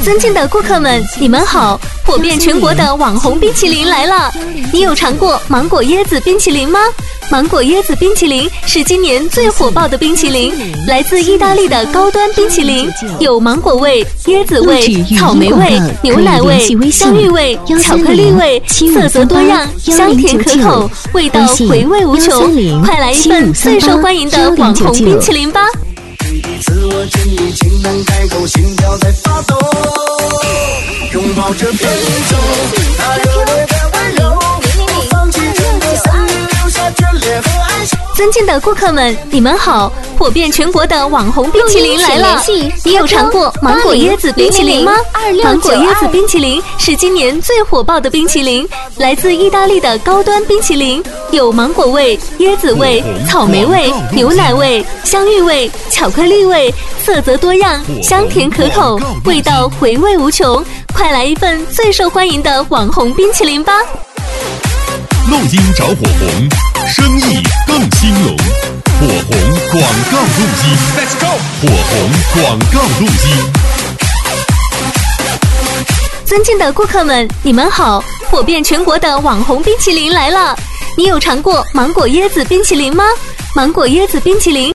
尊敬的顾客们，你们好！火遍全国的网红冰淇淋来了！你有尝过芒果椰子冰淇淋吗？芒果椰子冰淇淋是今年最火爆的冰淇淋，来自意大利的高端冰淇淋，有芒果味、椰子味、草莓味、牛奶味、香芋味、巧克力味，色泽多样，香甜可口，味道回味无穷。快来一份最受欢迎的网红冰淇淋吧！ 自我建议，情难开口，心跳在发抖，拥抱着变奏，那热烈的温柔，不放弃整个森林，留下眷恋和爱情。 尊敬的顾客们，你们好！火遍全国的网红冰淇淋来了！你有尝过芒果椰子冰淇淋吗？芒果椰子冰淇淋是今年最火爆的冰淇淋，来自意大利的高端冰淇淋，有芒果味、椰子味、草莓味、牛奶味、香芋味、巧克力味，色泽多样，香甜可口，味道回味无穷。快来一份最受欢迎的网红冰淇淋吧！ 录音找火红，生意更兴隆。火红广告录音 ，Let's go！ 火红广告录音。 尊敬的顾客们，你们好！火遍全国的网红冰淇淋来了！你有尝过芒果椰子冰淇淋吗？芒果椰子冰淇淋